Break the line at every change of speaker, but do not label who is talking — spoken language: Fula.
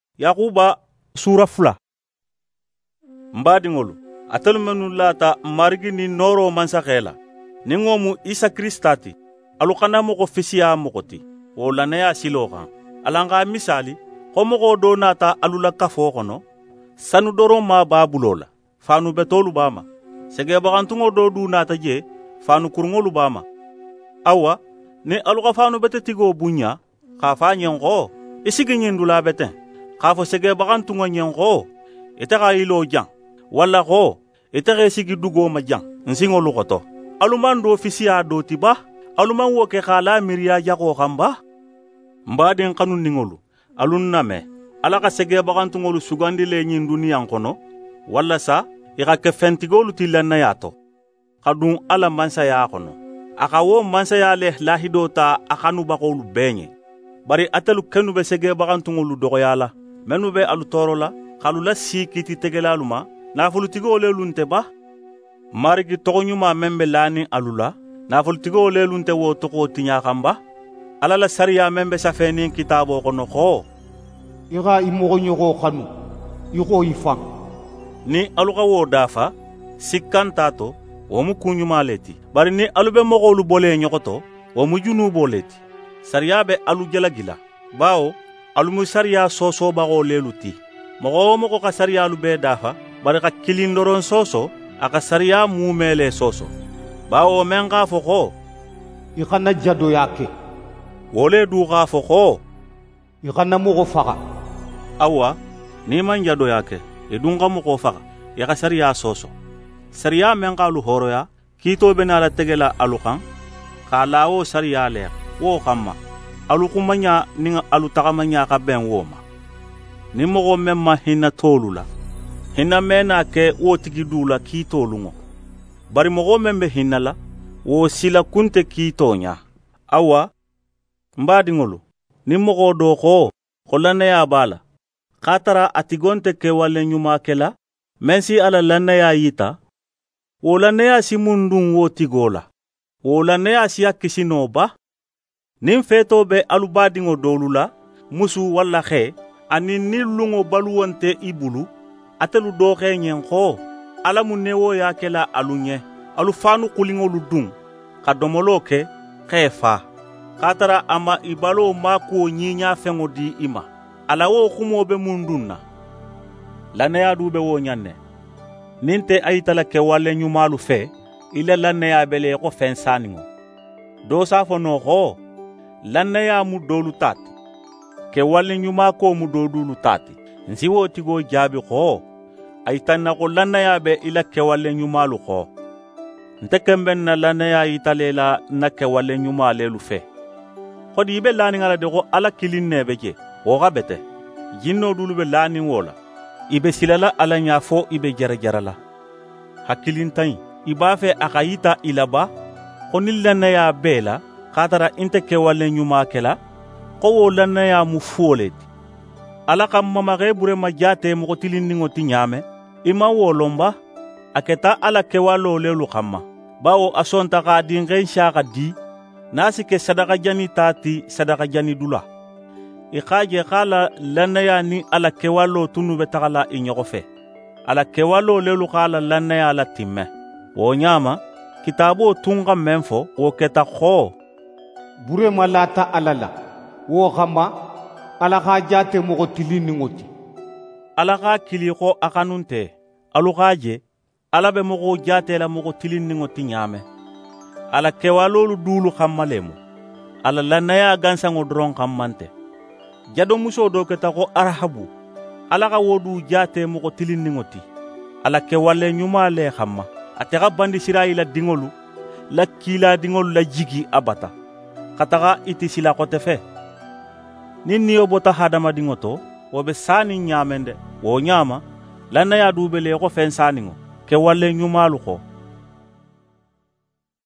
Yakuba sura 2. Mbadiŋolu atelu mennu lata marigi ni noro mansaxela ni ŋomu Isa Kristati alu xana moxo fisiya moxo ti wo laneya silo xan. Alanga misali xo moxo do nata alu la kafo xono sanu doron ma ba bulo la fanu betolu bama segebaxantuŋo do du nata je fanu kuruŋolu bama. Awa ni alu xa fanu bete tigo bunya xa fa ɲen xo isigi ɲindula beten xa fo segebaxantuŋo ɲen xo ite xa yilo jan walla xo ite xe sigi dugo ma jan nsiŋolu xoto. Alu man do fisiya do ti ba? Alu man wo ke xa la miriya jaxo xan ba? Mbaden xanuninŋolu alu name ala xa segebaxantuŋolu sugandile ɲin duniyan xono walla sa i xa ke fentigolu ti lannaya to xa dun ala mansaya xono. A xa wo mansaya le lahido ta a xanubaxolu bee ɲe. Bari atelu kenu be segebaxantuŋolu doxoyala mennu be alu torola xalu la si kiti tegelalu ma nafolutigo lelunte ba? Marigi toxoɲuma men be lanin alu la nafolutigo lelunte wo toxo tiɲa xan ba? Ala la sariya men be safenin kitabo xono xo
i xa i moxoɲoxo xanu i xo i fan.
Ni alu xa wo dafa sikkanta to wo mu kuɲuma le ti. Bari ni alu be moxolu bole ɲoxoto wo mu junubo le ti. Sariya be alu jalagila bawo alu mu sariya sosobaxo lelu ti. Moxo wo moxo xa sariyalu be dafa bari xa kilin doron soso a xa sariya mumele soso. Bawo men xa fo xo
i xana jadoya ke.
Wo le du xa fo xo
i xana moxo faxa.
Awa ni man jadoya ke i dun xa moxo faxa i xa sariya soso. Sariya men xalu horoya kiito be na la tegela alu xan xa lawo sariya leex wo xanma alu xumaɲa nin alu taxamaɲa xa ben wo ma. Ni moxo men ma hinna tolu la hinna mena ke wo tigi du la kiitolu ŋo. Bari moxo men be hinna la wo sila kunte kiito ɲa. Awa mbadiŋolu ni moxo do xo lanneya b'a la x'a tara a tigonte kewale ɲuma ke la men si ala lanneya yita wo lanneya si mun dun wo tigo la wo lanneya siya kisino ba? Nin feto be alu badinŋo dolu la musu walla xe anin ni luŋo baluwonte i bulu atelu do xe ɲen xo ala mu newoya kela alu ɲe alu fanu xuliŋolu dun xa domolo ke xe fa x'a tara a ma i balo makuwo ɲiɲa feŋo di i ma ala wo xumo be mun dun na. Lanneya du be wo ɲan ne nin te a yitala kewale ɲumalu fe i la lanneya be le xo fen saniŋo. Do s'a fo no xo lanneya mu dolu tati kewale ɲumako mu do dulu tati. Nsi wo tigo jaabi xo a yitanna xo lanneya be i la kewale ɲumalu xo. Nte kenben na lanneya yitale la na kewale ɲuma lelu fe. Xodi i be lanin ala de xo ala kilin ne be je wo xa bete jinno dulu be lanin wo la i be silala ala ɲa fo i be jarajarala. Hakkilintaɲi i b'a fe a xa yita i la ba xo ni lanneya bee la x'a tara i nte kewale ɲuma kela xo wo lanneya mu fuwo le ti. Ala xa mamaxe burema jate moxo tilinninŋo ti ɲaame i man wo lon ba? A keta ala kewalo lelu xanma bawo a sonta xa dinxen sa xa di n'a si ke sadaka jani ta ti sadaka jani dula. I x'a je x'a la lanneya ni ala kewalo tunu be taxala i ɲoxo fe. Ala kewalo lelu x'a la lanneya la timme. Wo ɲama kitabo tun xa men fo wo keta xo
burema lata ala la wo xanma ala x'a jate moxo tilinninŋo ti.
Ala x'a kili xo a xanunte alu x'a je ala be moxo jatela moxo tilinninŋo ti ɲaame. Ala kewalolu dulu xanma lemu ala lanneya gansanŋo doron xanmante. Jadomuso do keta xo Arahabu ala xa wo du jate moxo tilinninŋo ti ala kewale ɲuma le xanma. Ate xa bandi Isirayila diŋolu la kiila diŋolu la jigi a bata xa taxa iti sila xote fe. Nin niyo bota hadamadiŋo to wo be sanin ɲamen de. Wo ɲama lanneya du be le xo fen saniŋo kewale ɲumalu xo